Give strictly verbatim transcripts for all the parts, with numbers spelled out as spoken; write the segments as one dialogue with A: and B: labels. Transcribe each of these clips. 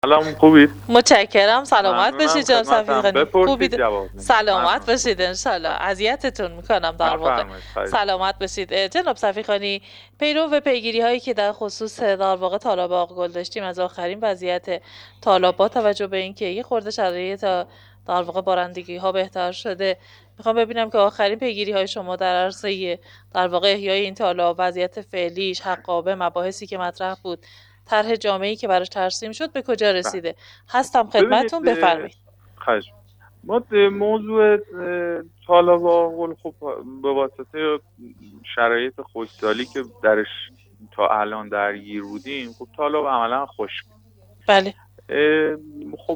A: سلام، خوبید؟
B: متشکرم. سلامت
A: ممنونم
B: باشید جناب
A: خدمتم.
B: صفیقانی.
A: بپرسید
B: خوبید؟
A: جواب میدم.
B: سلامت
A: ممنون.
B: باشید انشالله. اذیتتون میکنم در واقع.
A: بفرمایید. خواهش می‌کنم.
B: سلامت باشید جناب صفیقانی. پیرو و پیگیری هایی که در خصوص در واقع طالاب آقگل داشتیم از آخرین وضعیت طالاب، با توجه به اینکه یه خورده شرایط در واقع بارندگی ها بهتر شده، میخوام ببینم که آخرین پیگیری های شما در عرصه در واقع احیای این طالاب، وضعیت فعلیش، حقابه، مباحثی که مطرح بود، طرح جامعی که براش ترسیم شد به کجا
A: بله.
B: رسیده. هستم
A: ببینید،
B: خدمتتون، بفرمایید.
A: خواهش ما موضوع طالاب آقل خب به واسطه شرایط خشکسالی که درش تا الان درگیر بودیم، خب طالاب عملا خشک.
B: بله.
A: خب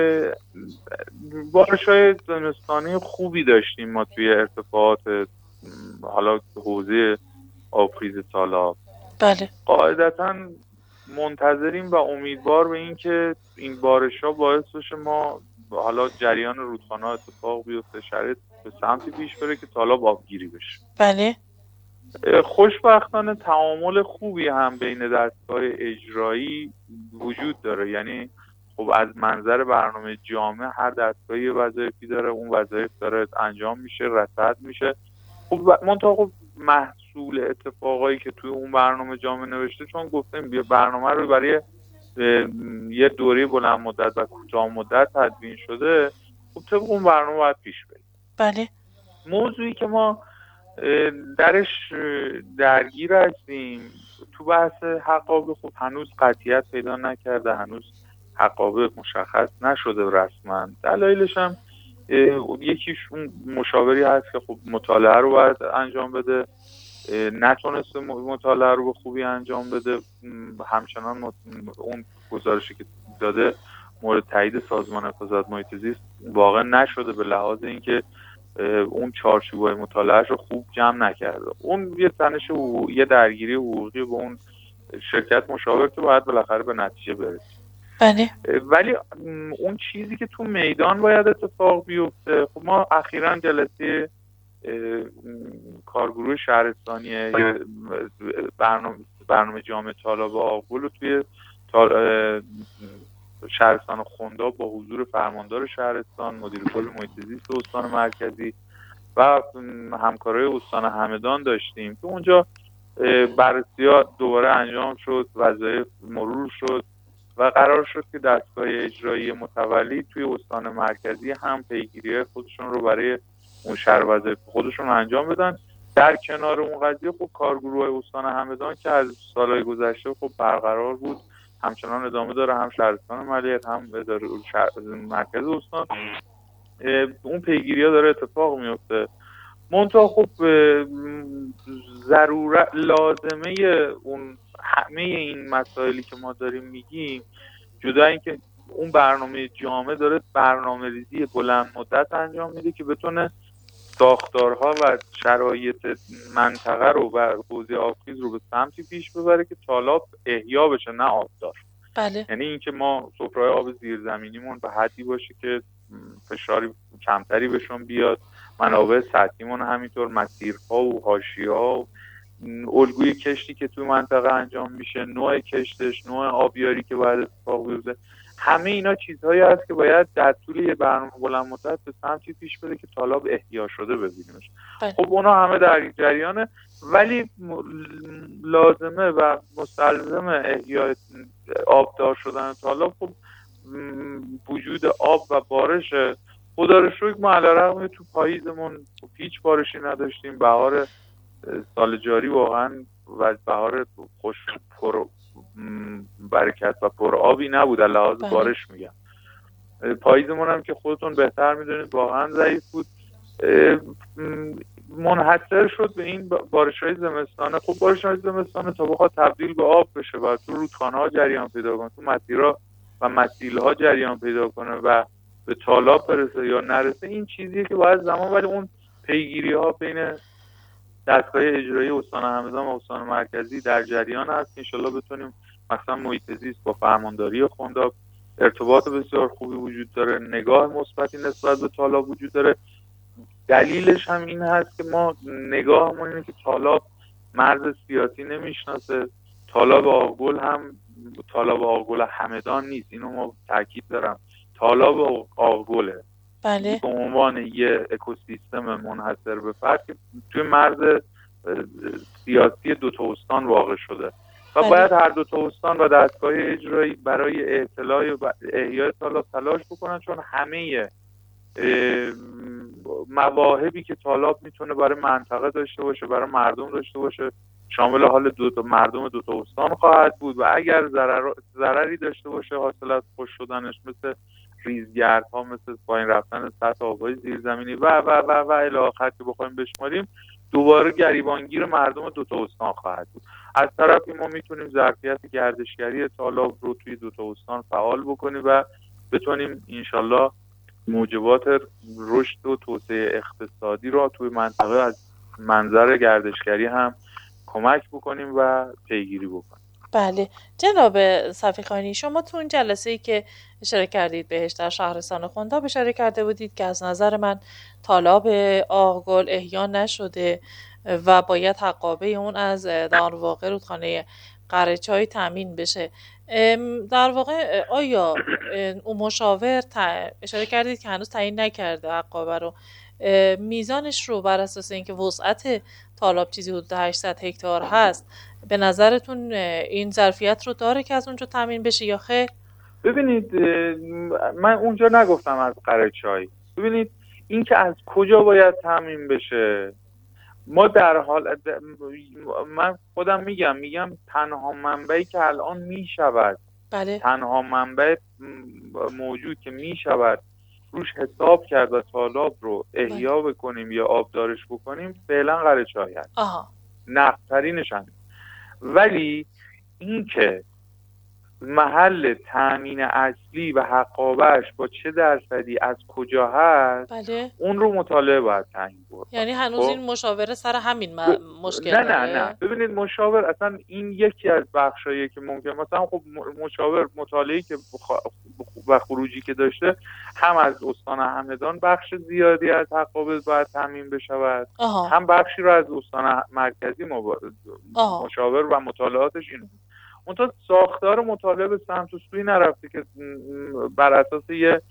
A: بارش‌های زمستانی خوبی داشتیم ما توی ارتفاعات حالا حوزه آبخیز طالاب.
B: بله.
A: قاعدتاً منتظریم و امیدوار به این که این بارش‌ها باعث بشه ما حالا جریان رودخانه‌ها اتفاق بیفته، شرایط به سمتی پیش بره که طالاب آبگیری بشه.
B: بله.
A: خوشبختانه تعامل خوبی هم بین دستگاه اجرایی وجود داره، یعنی خب از منظر برنامه جامع هر دستگاهی وظایفی داره، اون وظایف داره انجام میشه، رصد میشه. خب منتها خب محصول اتفاقایی که توی اون برنامه جامع نوشته، چون گفتیم بیا برنامه رو برای یه دوره بلند مدت و کوتاه مدت تدوین شده، خب طبق اون برنامه باید پیش بریم.
B: بله.
A: موضوعی که ما درش درگیر هستیم تو بحث حقابه، خب هنوز قطعیت پیدا نکرده، هنوز حقابه مشخص نشده رسما. دلایلش هم یکیش اون مشاوری هست که خب مطالعه رو باید انجام بده، نتونسته مطالعه رو به خوبی انجام بده، همچنان اون گزارشی که داده مورد تایید سازمان حفاظت محیط زیست واقع نشده، به لحاظ اینکه اون چارچوبای مطالعهش رو خوب جمع نکرده. اون یه تنش حقوقی، یه درگیری حقوقی با اون شرکت مشاور که باید بالاخره به نتیجه برسه.
B: بله.
A: ولی اون چیزی که تو میدان باید اتفاق بیفته، خب ما اخیراً جلسه کارگروه شهرستانی برنامه برنامه جامع طالاب آقل رو توی شهرستان خنداب با حضور فرماندار شهرستان، مدیر کل محیط زیست استان مرکزی و همکارای استان همدان داشتیم که اونجا بررسی‌ها دوباره انجام شد، وظایف مرور شد و قرار شد که دستگاه اجرایی متولی توی استان مرکزی هم پیگیری خودشون رو برای اون شهر وظایف خودشون انجام بدن. در کنار اون قضیه خب کارگروه استان همدان که از سالهای گذشته خب برقرار بود، همچنان ادامه داره، هم شهرستان ملیحت هم اداره مرکز استان، اون پیگیری ها داره اتفاق میفته. منتها خب ضرورت لازمه اون همه این مسائلی که ما داریم میگیم، جدا اینکه اون برنامه جامع داره برنامه ریزی بلند مدت انجام میده که بتونه ساختارها و شرایط منطقه رو و حوزه آبخیز رو به سمتی پیش ببره که طالاب احیا بشه، نه آبدار.
B: بله.
A: یعنی اینکه ما سفره‌های آب زیرزمینیمون به حدی باشه که فشاری کمتری بهشون بیاد، منابع سطحیمون همینطور، مسیرها و حاشیه‌ها و الگوی کشتی که توی منطقه انجام میشه، نوع کشتش، نوع آبیاری که باید اتفاق بیفته، همه اینا چیزهایی هست که باید در طول یه برنامه بلند مدت به سمتی پیش بره که طالاب احیا شده ببینیمش. خب اونا همه در جریانه، ولی لازمه و مستلزم احیا آبدار شدن طالاب خب وجود آب و بارش. خدا رو شکر ما علیرغم تو پاییزمون هیچ بارشی نداشتیم، بهار سال جاری واقعا و بهار خوش پر برکت و پر آبی نبود، از لحاظ بارش میگم. پاییزمون هم که خودتون بهتر میدونید واقعا ضعیف بود، منحصر شد به این بارش‌های زمستانه. خب بارش‌های زمستانه تا بخواد تبدیل به آب بشه و تو رودخانه‌ها جریان پیدا کنه، تو مسیرها و مسیل‌ها جریان پیدا کنه و به طالاب برسه یا نرسه، این چیزیه که باید زمان، ولی اون پیگیری‌ها بین دستگاه اجرایی استان همدان و استان مرکزی در جریان هست که انشالله بتونیم مثلا محیط زیست با فرمانداری خنداب ارتباط بسیار خوبی وجود داره، نگاه مثبتی نسبت به طالاب وجود داره. دلیلش هم این هست که ما نگاهمون اینه که طالاب مرز سیاسی نمیشناسه، طالاب آقگل هم تالاب آقگل همدان نیست، اینو ما تاکید دارم، تالاب آقگله
B: بله.
A: به عنوان یه اکوسیستم منحصر به فرد که توی مرز سیاسی دو تا استان واقع شده و
B: بله.
A: باید هر دو تا استان و دستگاه اجرایی برای اطلاع و احیای تالاب تلاش بکنن، چون همه مواهبی که تالاب میتونه برای منطقه داشته باشه، برای مردم داشته باشه، شامل حال دو تا مردم دو تا استان خواهد بود و اگر ضرر ضرری داشته باشه حاصل از خشک شدنش، مثل ریزگردها، مثل پایین رفتن سطح آبهای زیرزمینی و و و و الی آخر که بخوایم بشماریم، دوباره گریبانگیر مردم دو تا استان خواهد بود. از طرفی ما میتونیم ظرفیت گردشگری تالاب رو توی دو تا استان فعال بکنیم و بتونیم انشالله موجبات رشد و توسعه اقتصادی رو توی منطقه از منظر گردشگری هم کمک بکنیم و پیگیری بکنیم.
B: بله جناب صفیخانی، شما تو اون جلسه‌ای که اشاره کردید بهش در شهرستان خندا اشاره کرده بودید که از نظر من تالاب آقگل احیا نشده و باید حقابه اون از در واقع رودخانه قره‌چای تامین بشه. در واقع آیا اون مشاور اشاره کردید که هنوز تعیین نکرده حقابه رو، میزانش رو بر اساس اینکه وسعت تالاب چیزی حدود هشتصد هکتار هست، به نظرتون این ظرفیت رو داره که از اونجا تامین بشه یا خیر؟
A: ببینید من اونجا نگفتم از قره‌چای. ببینید این که از کجا باید تامین بشه، ما در حال من خودم میگم میگم تنها منبعی که الان میشود
B: بله.
A: تنها منبع موجود که میشود روش حساب کرد و تالاب رو احیا بله. بکنیم یا آبدارش بکنیم فعلا قره‌چای هست.
B: آها.
A: نقطرینش هم. ولی این که محل تامین اصلی و حقابهش با چه درصدی از کجا هست،
B: بله.
A: اون رو مطالعه باید تعیین برد.
B: یعنی هنوز این مشاوره سر همین م... مشکل
A: نه
B: داره؟
A: نه نه ببینید مشاور اصلا این یکی از بخشاییه که ممکن مثلا خب مشاور مطالعه‌ای که بخ... و خروجی که داشته هم از استان همدان بخش زیادی از حقابه باید تامین بشود، هم بخشی رو از استان مرکزی مب... مشاور و مطالعاتش اینه. منتها ساختار مطالعه به سمت و سوی نرفته که بر اساس یه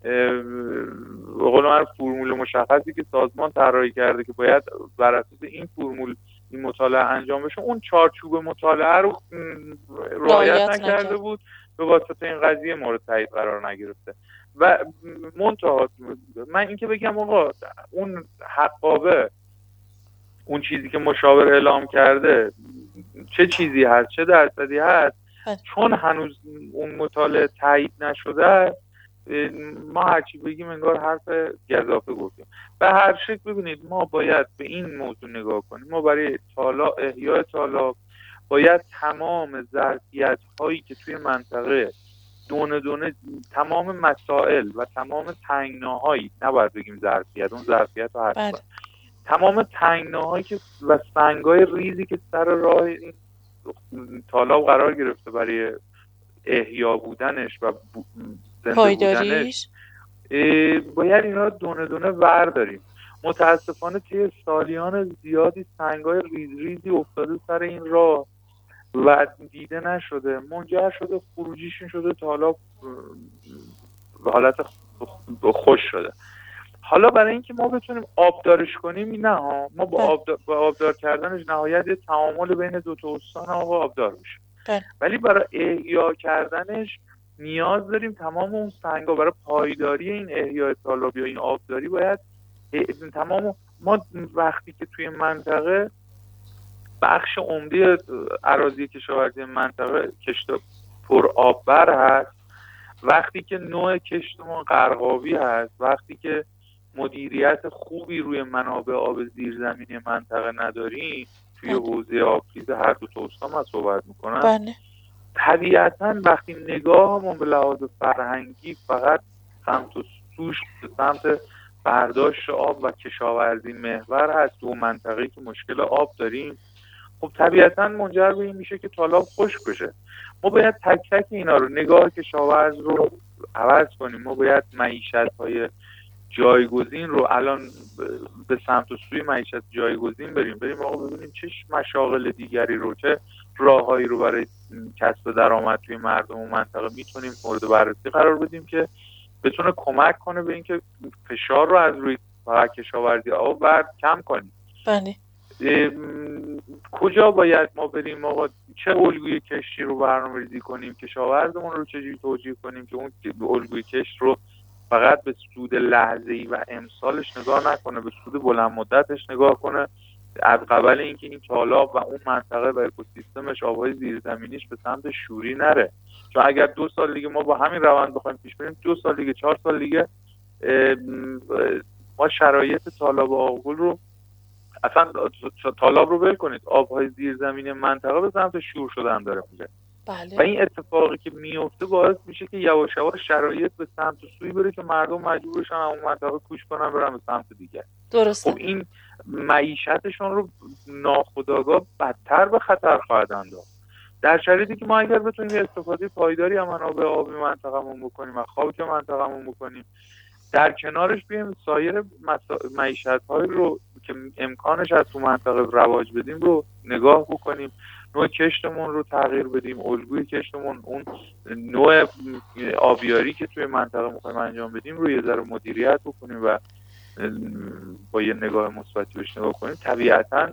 A: به قول من فرمول مشخصی که سازمان طراحی کرده که باید بر اساس این فرمول این مطالعه انجام بشه، اون چارچوب مطالعه رو رعایت نکرده بود، به واسطه این قضیه مورد تایید قرار نگرفته. و منتها من این که بگم آقا اون حقابه، اون چیزی که مشاور اعلام کرده چه چیزی هست، چه درصدی هست، چون هنوز اون مطالعه تایید نشده ما هرچی بگیم انگار حرف گزافه گفتیم. به هر شکل ببینید ما باید به این موضوع نگاه کنیم. ما برای تالاب احیای تالاب باید تمام ظرفیت هایی که توی منطقه دونه دونه تمام مسائل و تمام تنگناهایی، نباید بگیم ظرفیت، اون ظرفیت رو حرف تمام تنگناهایی که و سنگای ریزی که سر راه این تالاب قرار گرفته برای احیا بودنش و زنده بودنش باید اینا دونه دونه ورداریم. متاسفانه طی سالیان زیادی سنگای ریز ریزی افتاده سر این راه و دیده نشده، منجر شده خروجیشون شده تالاب به حالت خوش شده. حالا برای اینکه ما بتونیم آبدارش کنیم، نه ها ما با آبدار, با آبدار کردنش نهایت یه تعامل بین دو تا استان آقا آبدار میشه، ولی برای احیا کردنش نیاز داریم تمام اون سنگا برای پایداری این احیای تالاب یا این آبداری باید تمام ما وقتی که توی منطقه بخش عمده اراضی کشاورزی منطقه کشت پر آببر هست، وقتی که نوع کشتمون قرقاوی هست، وقتی که مدیریت خوبی روی منابع آب زیرزمینی منطقه نداریم، توی حوزه آبخیز هر دو تا استان من صحبت میکنم،
B: بله.
A: طبیعتاً وقتی نگاهمون به لحاظ فرهنگی فقط سمت و سوش به سمت برداشت آب و کشاورزی محور هست و منطقه‌ای که مشکل آب داریم، خب طبیعتاً منجر به این میشه که تالاب خشک بشه. ما باید تک تک اینا رو نگاه کشاورز رو عوض کنیم. ما باید معیشت‌های جایگزین رو الان به سمت و سوی معیشت جایگزین بریم بریم آقا ببینیم چه مشاغل دیگری رو، چه راههایی رو برای کسب درآمد توی مردم و منطقه میتونیم مورد بررسی قرار بدیم که بتونه کمک کنه به اینکه فشار رو از روی کشاورزی آب بر کم کنیم.
B: بله.
A: کجا باید ما بریم آقا؟ چه الگوی کشتی رو برنامه‌ریزی کنیم؟ کشاورزمون رو چجوری توجیه کنیم که اون الگوی کشت رو فقط به سود لحظه‌ای و امسالش نگاه نکنه، به سود بلند مدتش نگاه کنه، از قبل اینکه این تالاب و اون منطقه و اکوسیستمش آبهای زیرزمینیش به سمت شوری نره. چون اگر دو سال دیگه ما با همین روند بخوایم پیش بریم، دو سال دیگه، چهار سال دیگه ما شرایط تالاب آغگل رو اصلا تالاب رو ول کنید، آبهای زیرزمینی منطقه به سمت شور شدن داره میره.
B: بله.
A: و این اتفاقی که میفته باعث میشه که یواش یواش شرایط به سمت سوی بره که مردم مجبور بشن اون منطقه کوچ کنن برن به سمت دیگه.
B: درسته.
A: خب این معیشتشون رو ناخودآگاه بدتر به خطر خواهد انداخت. در شرایطی که ما اگر بتونیم استفاده پایداری از منابع آبی منطقه‌مون بکنیم و خاک منطقه‌مون بکنیم، در کنارش بیایم سایر مسا... معیشت‌هایی رو که امکانش از تو منطقه رواج بدیم رو نگاه بکنیم، نوع کشتمون رو تغییر بدیم، الگوی کشتمون، اون نوع آبیاری که توی منطقه می‌خوایم انجام بدیم رو یه ذره مدیریت بکنیم و با یه نگاه مثبتی بهش نگاه کنیم. طبیعتاً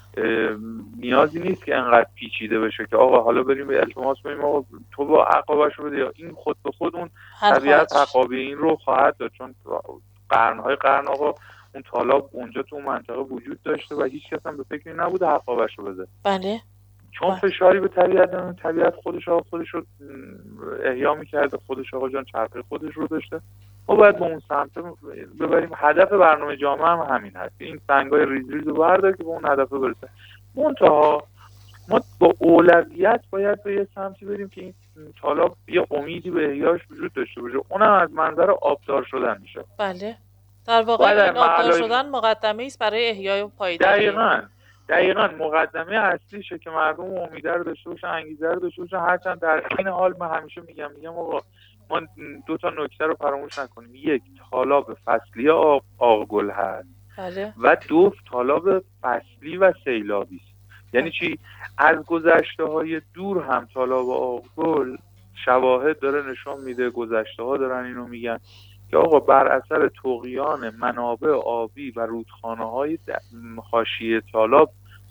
A: نیازی نیست که انقدر پیچیده بشه که آقا حالا بریم به التماس کنیم آقا تو با عقابش رو بده، یا این خود به خود اون طبیعت عقابی این رو خواهد داد، چون قرنهای قرن آقا اون تالاب اونجا تو اون منطقه وجود داشته و هیچ کس هم به فکر نبوده عقابش رو بده.
B: بله.
A: چون بله. فشاری به طبیعت، طبیعت خودش آقا خودش رو احیا می‌کرده، خودش آقا جان چرخه خودش رو داشته، ما باید به اون سمت ببریم. هدف برنامه جامعه هم همین هست، این سنگای ریز ریز رو بردار که به اون هدف برسه. منتها ما با اولویت باید به یه سمتی بریم که این تالاب یه امیدی به احیاش وجود داشته باشه، اونم از منظر آبدار شدن میشه.
B: بله. در واقع این آبدار شدن مقدمه است برای احیای و پایداری.
A: دقیقاً دقیقاً مقدمه اصلیشه که مردم امیده رو داشته باشن، انگیزه رو داشته باشن. هرچند در این حال من همیشه میگم میگم آقا ما دو تا نکته رو فراموش نکنیم. یک، تالاب فصلی آب آغگل هست.
B: بله.
A: و دو، تالاب فصلی و سیلابی است. یعنی چی؟ از گذشته های دور هم تالاب آغگل شواهد داره نشون میده، گذشته ها دارن اینو میگن که آقا بر اثر طغیان منابع آبی و رودخانه های حاشیه تالاب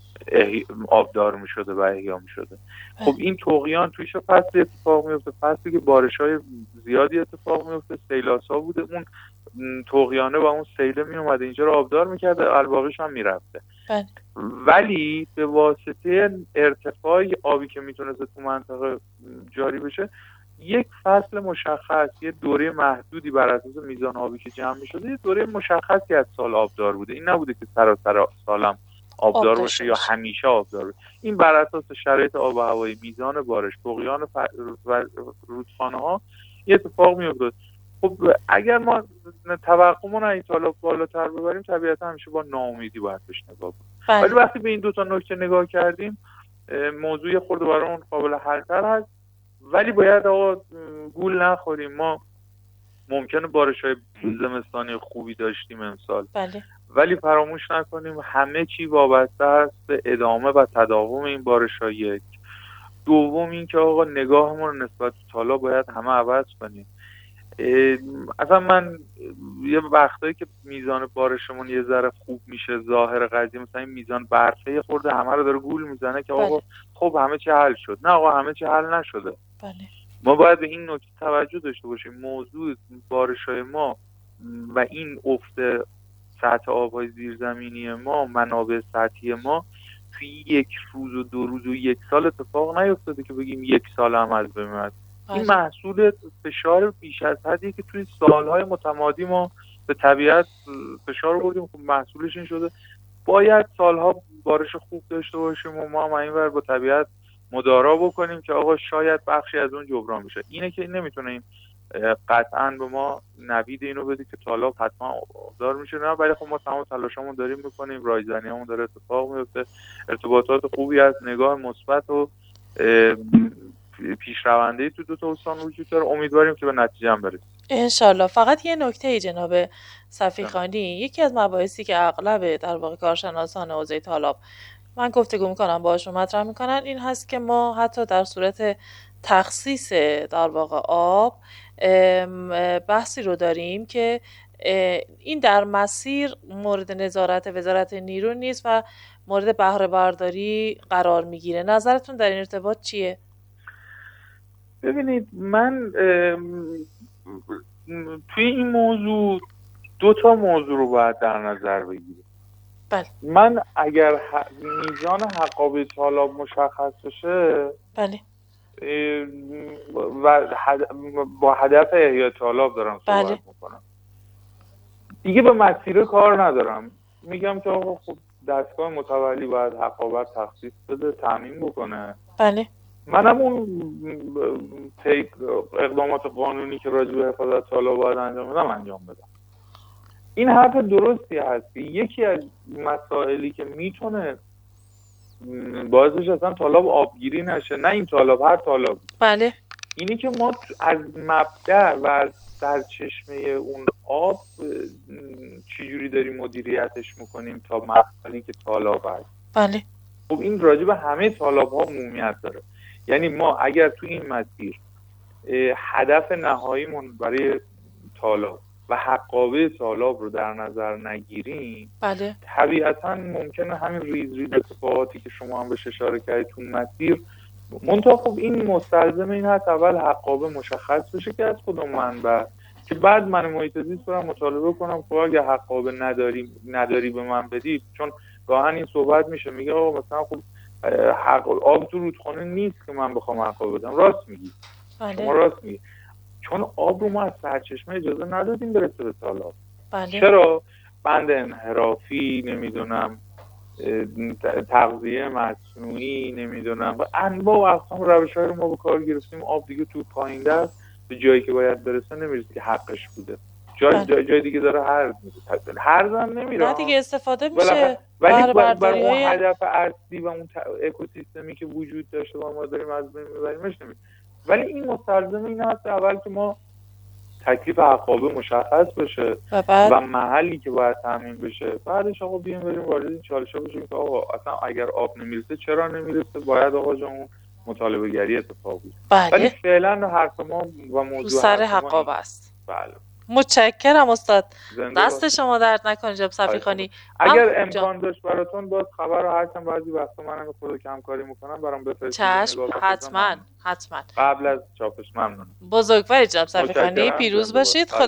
A: آبدار می شده و احیا می شده. خب این طغیان توی چه فصلی اتفاق می افته؟ فصلی که بارش های زیادی اتفاق می افته، سیلاسا بوده، اون طغیانه و اون سیله می اومده اینجا رو آبدار می کرده، الباقیش هم می رفته. ولی به واسطه ارتفاع آبی که می تونسته تو منطقه جاری بشه، یک فصل مشخص، یه دوره محدودی بر اساس میزان آبی که جمع می شده، یه دوره مشخصی از سال آبدار بوده. این نبوده که سراسر سالم آبدار باشه یا همیشه آبدار باشه. این بر اساس شرایط آب و هوایی، میزان بارش، طغیان و رودخانه ها یه اتفاق میفته. خب اگر ما توقعمون این تالاب بالاتر ببریم، طبیعتا همیشه با ناامیدی باید بهش نگاه کنیم. ولی وقتی به این دو تا نکته نگاه کردیم، موضوع خورده برامون قابل حل‌تر هست. ولی باید آقا گول نخوریم. ما ممکنه بارش‌های زمستانی خوبی داشتیم امسال،
B: بله.
A: ولی فراموش نکنیم همه چی وابسته است به ادامه و تداوم این بارش‌ها. یک دوم این که آقا نگاهمون نسبت به تالاب باید همه عوض کنیم. اصلا من یه وقتایی که میزان بارشمون یه ذره خوب میشه، ظاهر قضیه مثلا این میزان برفه خورده همه رو داره گول میزنه که آقا خب همه چی حل شد. نه آقا همه چی حل نشده.
B: بله.
A: ما باید به این نکته توجه داشته باشیم. موضوع بارش‌های ما و این افت سطح آب‌های زیرزمینی ما، منابع سطحی ما، توی یک روز و دو روز و یک سال اتفاق نیفتاده که بگیم یک سال هم از بین رفت. این محصول فشار بیش از حدی که توی سالهای متمادی ما به طبیعت فشار آوردیم. خب محصولش این شده باید سالها بارش خوب داشته باشیم و ما هم اینور با طبیعت مدارا بکنیم که آقا شاید بخشی از اون جبران بشه. اینه که نمیتونه این قطعاً به ما نوید اینو بده که تالاب حتما آبدار میشه، نه. ولی خب ما تمام تلاشمون داریم میکنیم، رایزنیامون داره اتفاق میفته، ارتباطات خوبی از نگاه مثبت و پیشرونده‌ای تو دو تا استان وجود داره. امیدواریم که به نتیجه هم برسیم
B: انشالله. فقط یه نکته جناب صفیخانی، یکی از مباحثی که اغلب در واقع کارشناسان حوزه تالاب من گفتگو میکنم باشون مطرح میکنن این هست که ما حتی در صورت تخصیص در واقع آب بحثی رو داریم که این در مسیر مورد نظارت وزارت نیرو نیست و مورد بهره برداری قرار میگیره. نظرتون در این ارتباط چیه؟
A: ببینید من توی این موضوع دو تا موضوع رو باید در نظر بگیریم.
B: بله.
A: من اگر ح... میزان حقابه تالاب مشخص بشه
B: بله.
A: و هد... با هدف احیای تالاب دارم صحبت
B: بله.
A: میکنم، دیگه به مسیر کار ندارم. میگم که آقا خب دستگاه متولی باید حقابه تخصیص بده، تامین بکنه.
B: بله.
A: منم اون اقدامات قانونی که راجع به حفاظت تالاب باید انجام بدم انجام بدم. این حرف درستی هستی. یکی از مسائلی که میتونه باعثش اصلا تالاب آبگیری نشه، نه این تالاب، هر تالاب،
B: بله،
A: اینی که ما از مبدأ و از سرچشمه اون آب چجوری داریم مدیریتش میکنیم تا مقصدی که تالاب هست.
B: بله.
A: خب این راجع به همه تالاب ها عمومیت داره. یعنی ما اگر تو این مسیر هدف نهاییمون برای تالاب و حقابه تالاب رو در نظر نگیریم،
B: بله،
A: طبیعتا ممکنه همین ریز ریز اتفاقاتی که شما هم بهش اشاره کردید تو مسیر، منتها خب این مستلزم این هست اول حقابه مشخص بشه که از کدوم منبع، که بعد من محیط زیست برم مطالبه کنم خب اگه حقابه نداری نداری به من بدید. چون گاهن این صحبت میشه، میگه آقا مثلا خب حق آب تو رودخانه نیست که من بخوام حقابه بدم. راست میگی.
B: بله.
A: شما راست میگی، چون آب رو ما از سرچشمه اجازه ندادیم برسه به تالاب.
B: بله.
A: چرا؟ بند انحرافی، نمیدونم تغذیه مصنوعی، نمیدونم و انواع و اقسام روش‌های رو ما به کار گرفتیم. آب دیگه تو پایین دست به جایی که باید برسه نمیرسه که حقش بوده، جای جای, جای دیگه داره هرز میشه. هرز هم نمیره،
B: نه دیگه استفاده میشه.
A: ولی برای اون هدف اصلی و اون اکوسیستمی که وجود داشته و ما داریم از بین میبریمش نمیشه. ولی این مستلزم این هست اول که ما تکلیف حقابه مشخص بشه
B: و, بعد...
A: و محلی که باید تامین بشه. بعدش آقا بیایم بریم وارد این چالش‌ها بشیم که آقا اصلا اگر آب نمیرسه چرا نمیرسه، باید آقا جون مطالبه گری اتفاق بیفته.
B: بله.
A: ولی فعلا حرف ما و موضوع
B: سر حقابه است.
A: بله.
B: متشکرم استاد. دست شما درد نکنه جناب صفیخانی.
A: اگر امکان داشت براتون باز خبر رو هرچند بعضی وقتا منم خود کم کاری میکنم برام بفرستید.
B: چشم، حتما حتما
A: قبل از چاپش. ممنون.
B: بزرگواری جناب صفیخانی، پیروز باشید. خدا